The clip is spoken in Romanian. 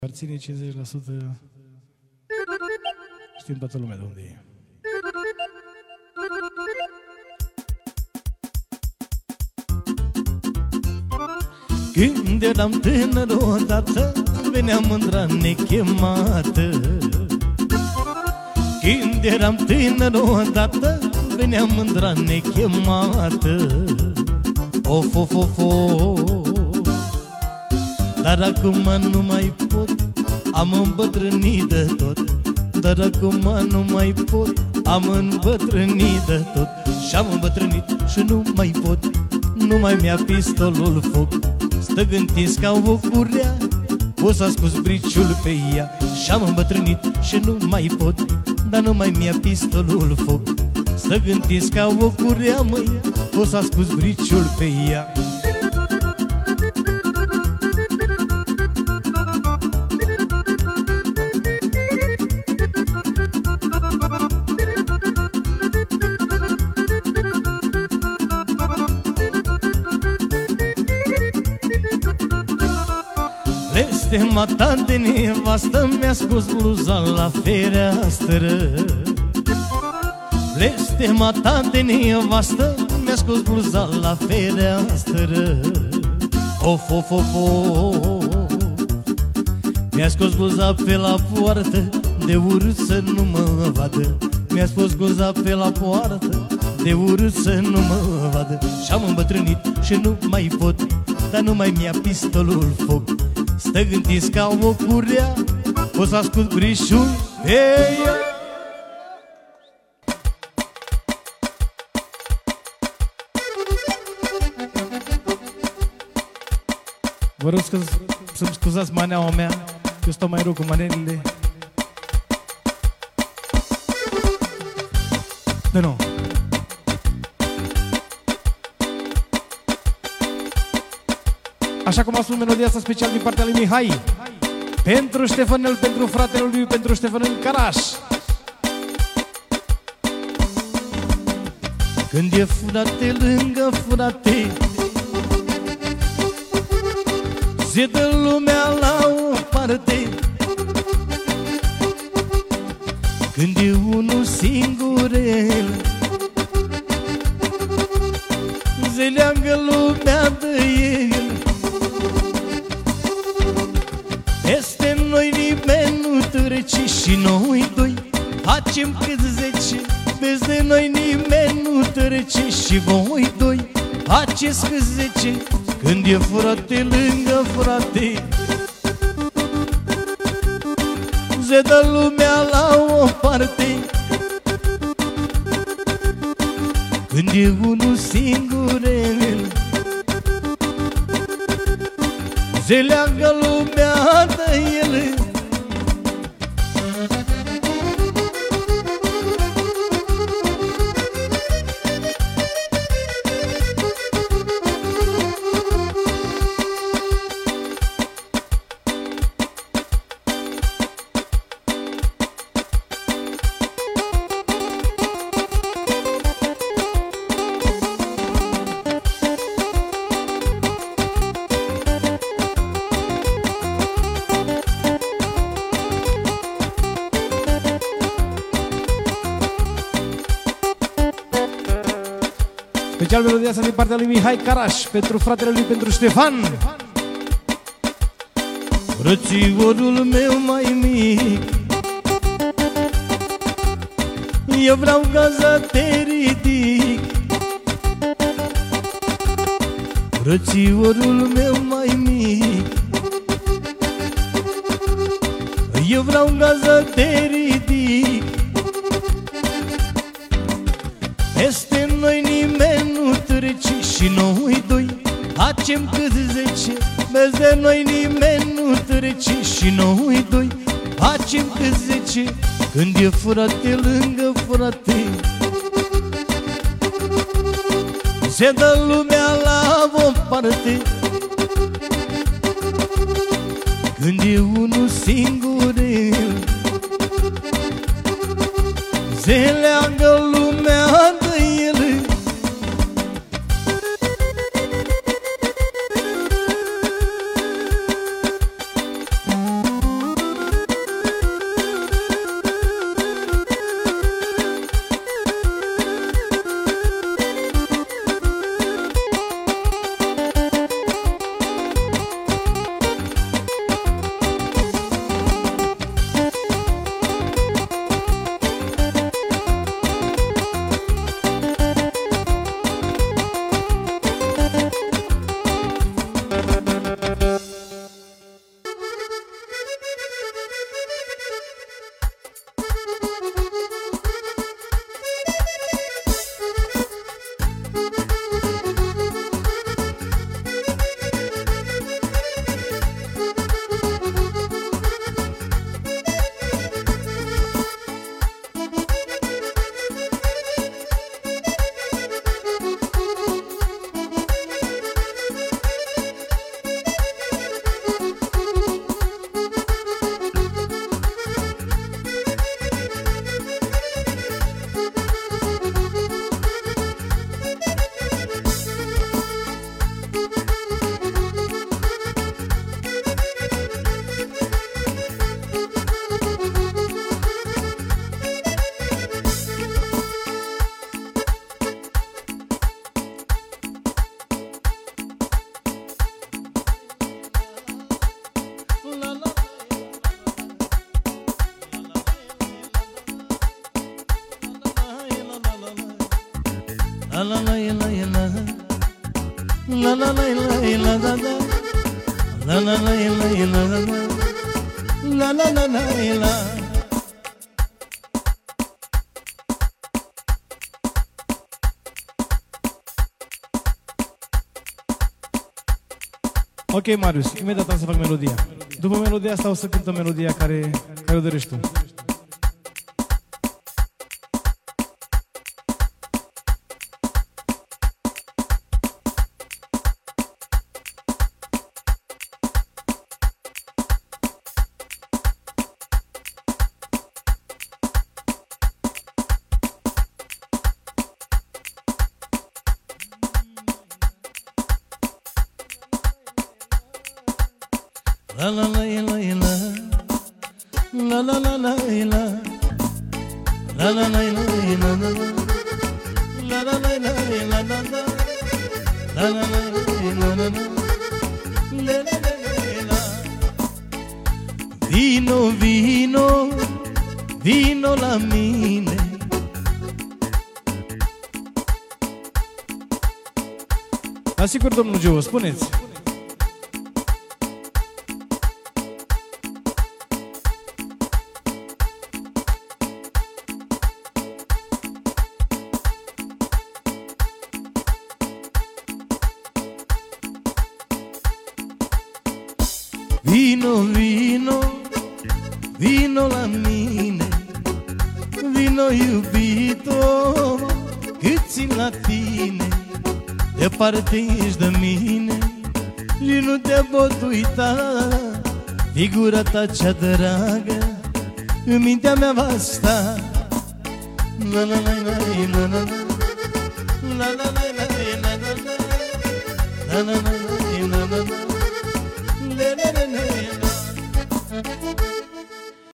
Aparține 50%. Știm toată lumea de unde e. Când eram tânăr odată, venea mândra nechemată. Când eram tânăr odată, venea mândra nechemată. Of, of, of, of. Dar acum nu mai pot, am îmbătrânit de tot. Dar acum nu mai pot, am îmbătrânit de tot. Și-am îmbătrânit și nu mai pot, nu mai mi-a pistolul foc. Stă gântiți ca o curea, o să ascuz briciul pe ea. Și-am îmbătrânit și nu mai pot, dar nu mai mi-a pistolul foc. Stă gântiți ca o curea, măi, o să ascuz briciul pe ea. Blestema ta de nevastă mi-a scos bluza la fereastră. Blestema ta de nevastă mi-a scos bluza la fereastră. Of, of, of, of. Mi-a scos bluza pe la poartă, de urât să nu mă vadă. Mi-a scos bluza pe la poartă, de urât să nu mă vadă. Și-am îmbătrânit și nu mai pot, dar nu mai mi-a pistolul foc. Stă gândiți ca o curea, o să ascult brișul pe ea. Vă rog să-mi scuzați maneaua mea, că eu stau mai rău cu manelile. Nu. Așa cum a spus melodia asta special din partea lui Mihai, pentru Ștefănel, pentru fratele lui, pentru Ștefănel Caraș. Când e frate lângă frate, se dă lumea la o parte. Când e unul singurel, se leagă lumea de el. Peste noi nimeni nu trece și noi doi facem cât 10. Peste noi nimeni nu trece și voi doi faceți cât 10. Când e frate lângă frate, se dă lumea la o parte. Când e unul singurel, se leagă lumea de el. Special melodia asta din partea lui Mihai Caraș, pentru fratele lui, pentru Ștefan. Frățiorul meu mai mic, eu vreau ca să te ridic. Frățiorul meu mai mic, eu vreau ca să te ridic. Peste noi nimeni nu trece și noi doi facem cât 10. Peste noi nimeni nu trece și noi doi facem cât 10. Când e frate lângă frate, se dă lumea la o parte. Când e unul singurel, se leagă lumea de el. La la la la la la la la la la la la la la la la la la la. Ok, Marius, imediat am să fac melodia. După melodia asta o să cântăm melodia care o dorești tu. La la la la la la la la la la la la la la la la la la. Vino, vino, vino la mine. Asigur, domnul Geo, spuneți. Vino, vino, vino la mine. Vino, iubito, cât țin la tine. Departe ești de mine și nu te pot uita. Figura ta cea dragă în mintea mea va sta. La la la la la la la la la la la la la la la la.